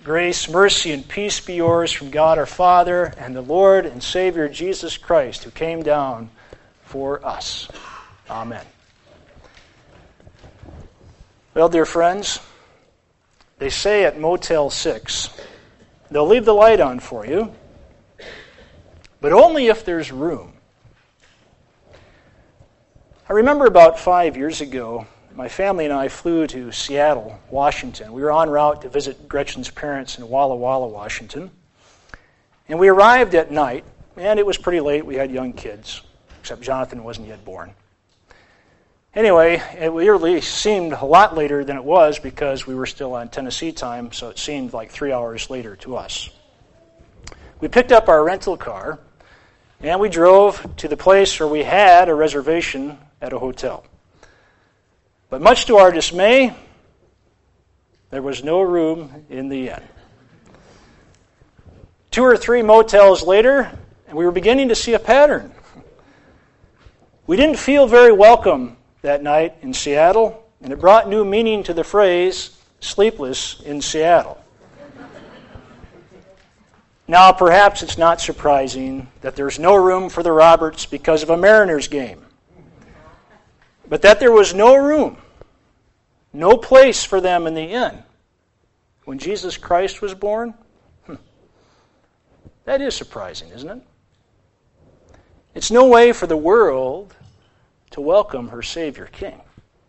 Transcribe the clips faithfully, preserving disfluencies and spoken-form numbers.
Grace, mercy, and peace be yours from God our Father and the Lord and Savior Jesus Christ, who came down for us. Amen. Well, dear friends, they say at Motel six, they'll leave the light on for you, but only if there's room. I remember about five years ago, my family and I flew to Seattle, Washington. We were en route to visit Gretchen's parents in Walla Walla, Washington. And we arrived at night, and it was pretty late. We had young kids, except Jonathan wasn't yet born. Anyway, it really seemed a lot later than it was because we were still on Tennessee time, so it seemed like three hours later to us. We picked up our rental car, and we drove to the place where we had a reservation at a hotel. But much to our dismay, there was no room in the inn. Two or three motels later, and we were beginning to see a pattern. We didn't feel very welcome that night in Seattle, and it brought new meaning to the phrase, sleepless in Seattle. Now, perhaps it's not surprising that there's no room for the Roberts because of a Mariners game. But that there was no room, no place for them in the inn when Jesus Christ was born, hmm. that is surprising, isn't it? It's no way for the world to welcome her Savior King.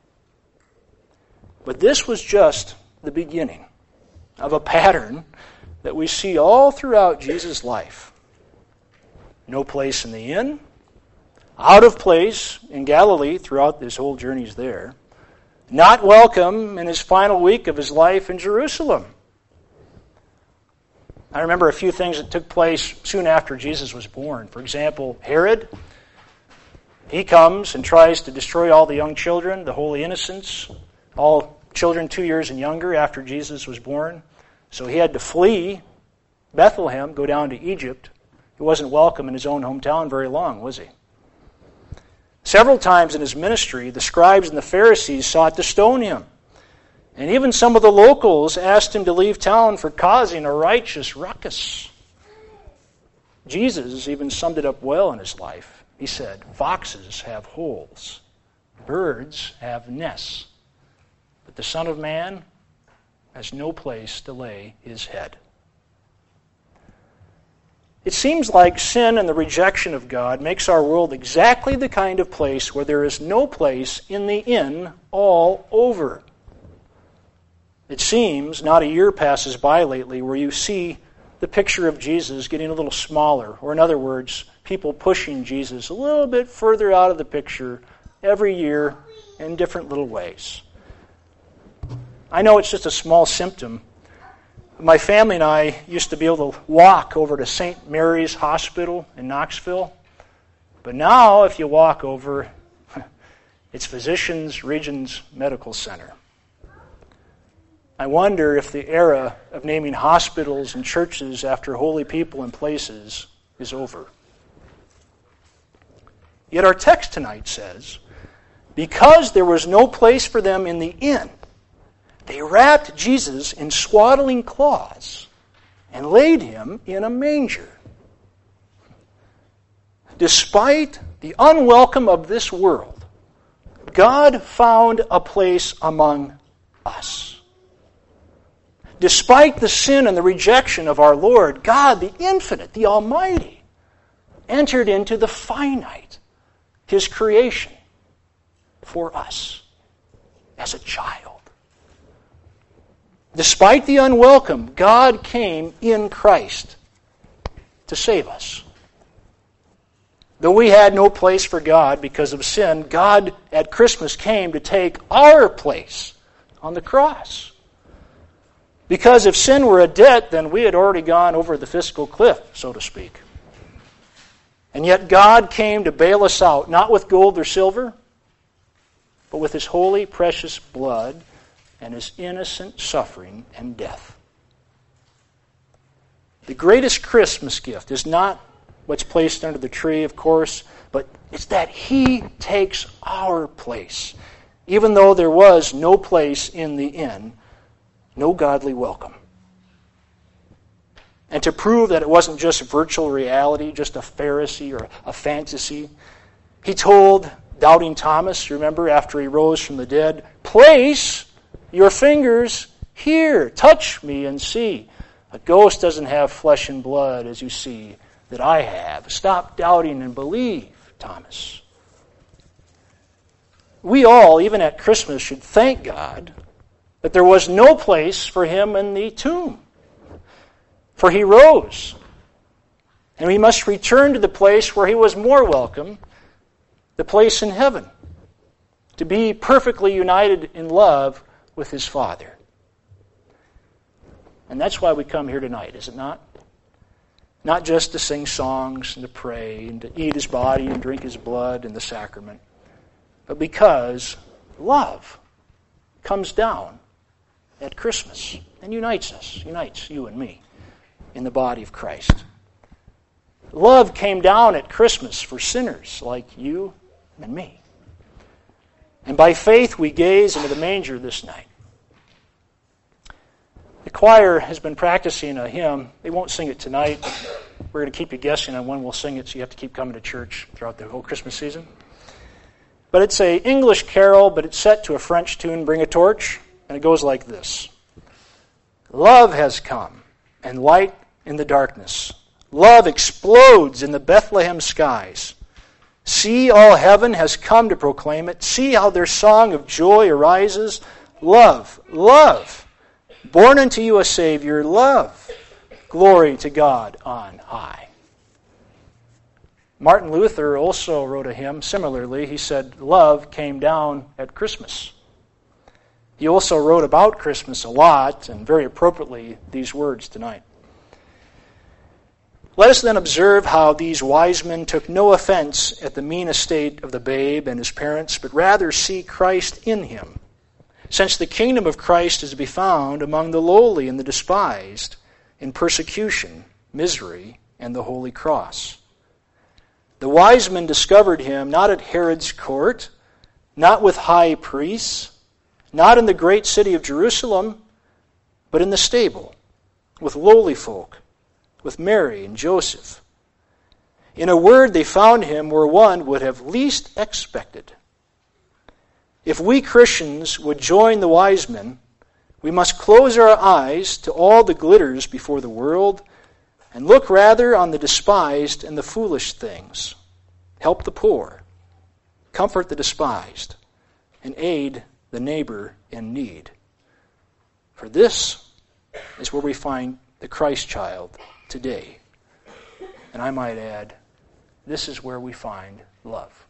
But this was just the beginning of a pattern that we see all throughout Jesus' life. No place in the inn, out of place in Galilee throughout his whole journeys there, not welcome in his final week of his life in Jerusalem. I remember a few things that took place soon after Jesus was born. For example, Herod, he comes and tries to destroy all the young children, the holy innocents, all children two years and younger after Jesus was born. So he had to flee Bethlehem, go down to Egypt. He wasn't welcome in his own hometown very long, was he? Several times in his ministry, the scribes and the Pharisees sought to stone him. And even some of the locals asked him to leave town for causing a righteous ruckus. Jesus even summed it up well in his life. He said, "Foxes have holes, birds have nests, but the Son of Man has no place to lay his head." It seems like sin and the rejection of God makes our world exactly the kind of place where there is no place in the inn all over. It seems not a year passes by lately where you see the picture of Jesus getting a little smaller, or in other words, people pushing Jesus a little bit further out of the picture every year in different little ways. I know it's just a small symptom. My family and I used to be able to walk over to Saint Mary's Hospital in Knoxville. But now, if you walk over, it's Physicians Regions Medical Center. I wonder if the era of naming hospitals and churches after holy people and places is over. Yet our text tonight says, because there was no place for them in the inn, they wrapped Jesus in swaddling cloths and laid him in a manger. Despite the unwelcome of this world, God found a place among us. Despite the sin and the rejection of our Lord, God, the infinite, the almighty, entered into the finite, his creation, for us as a child. Despite the unwelcome, God came in Christ to save us. Though we had no place for God because of sin, God at Christmas came to take our place on the cross. Because if sin were a debt, then we had already gone over the fiscal cliff, so to speak. And yet God came to bail us out, not with gold or silver, but with his holy, precious blood and his innocent suffering and death. The greatest Christmas gift is not what's placed under the tree, of course, but it's that he takes our place. Even though there was no place in the inn, no godly welcome. And to prove that it wasn't just virtual reality, just a Pharisee or a fantasy, he told doubting Thomas, remember, after he rose from the dead, place your fingers here, touch me and see. A ghost doesn't have flesh and blood, as you see, that I have. Stop doubting and believe, Thomas. We all, even at Christmas, should thank God that there was no place for him in the tomb. For he rose. And we must return to the place where he was more welcome, the place in heaven, to be perfectly united in love with his Father. And that's why we come here tonight, is it not? Not just to sing songs and to pray and to eat his body and drink his blood in the sacrament, but because love comes down at Christmas and unites us, unites you and me in the body of Christ. Love came down at Christmas for sinners like you and me. And by faith we gaze into the manger this night. The choir has been practicing a hymn. They won't sing it tonight. We're going to keep you guessing on when we'll sing it, so you have to keep coming to church throughout the whole Christmas season. But it's an English carol, but it's set to a French tune, Bring a Torch, and it goes like this. Love has come, and light in the darkness. Love explodes in the Bethlehem skies. See, all heaven has come to proclaim it. See how their song of joy arises. Love, love. Born unto you a Savior, love. Glory to God on high. Martin Luther also wrote a hymn similarly. He said, love came down at Christmas. He also wrote about Christmas a lot, and very appropriately, these words tonight. Let us then observe how these wise men took no offense at the mean estate of the babe and his parents, but rather see Christ in him, since the kingdom of Christ is to be found among the lowly and the despised, in persecution, misery, and the holy cross. The wise men discovered him not at Herod's court, not with high priests, not in the great city of Jerusalem, but in the stable, with lowly folk, with Mary and Joseph. In a word, they found him where one would have least expected. If we Christians would join the wise men, we must close our eyes to all the glitters before the world and look rather on the despised and the foolish things. Help the poor, comfort the despised, and aid the neighbor in need. For this is where we find the Christ child today. And I might add, this is where we find love.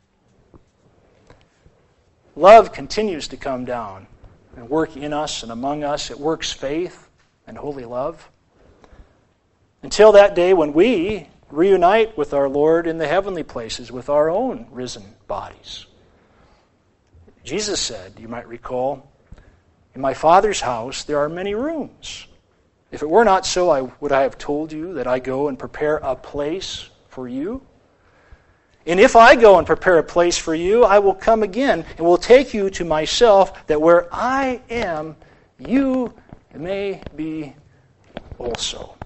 Love continues to come down and work in us and among us. It works faith and holy love. Until that day when we reunite with our Lord in the heavenly places with our own risen bodies. Jesus said, you might recall, in my Father's house there are many rooms. If it were not so, I, would I have told you that I go and prepare a place for you? And if I go and prepare a place for you, I will come again and will take you to myself, that where I am, you may be also.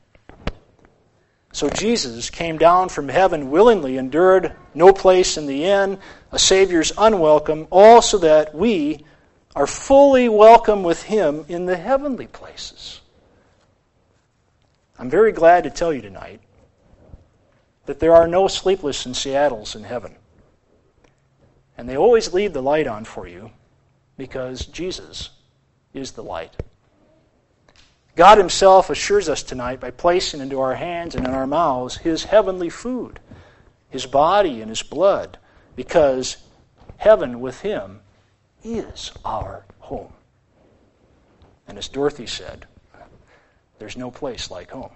So Jesus came down from heaven willingly, endured no place in the inn, a Savior's unwelcome, all so that we are fully welcome with him in the heavenly places. I'm very glad to tell you tonight that there are no sleepless in Seattles in heaven. And they always leave the light on for you because Jesus is the light. God himself assures us tonight by placing into our hands and in our mouths his heavenly food, his body and his blood, because heaven with him is our home. And as Dorothy said, there's no place like home.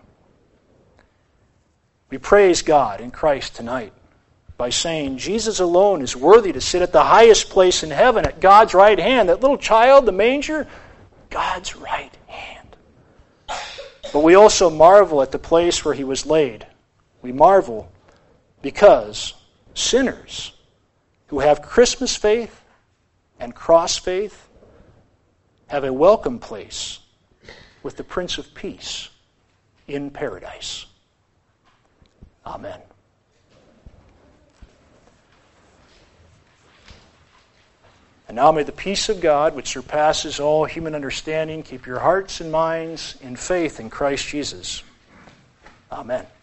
We praise God in Christ tonight by saying Jesus alone is worthy to sit at the highest place in heaven at God's right hand. That little child, the manger, God's right hand. But we also marvel at the place where he was laid. We marvel because sinners who have Christmas faith and cross faith have a welcome place with the Prince of Peace in paradise. Amen. And now may the peace of God, which surpasses all human understanding, keep your hearts and minds in faith in Christ Jesus. Amen.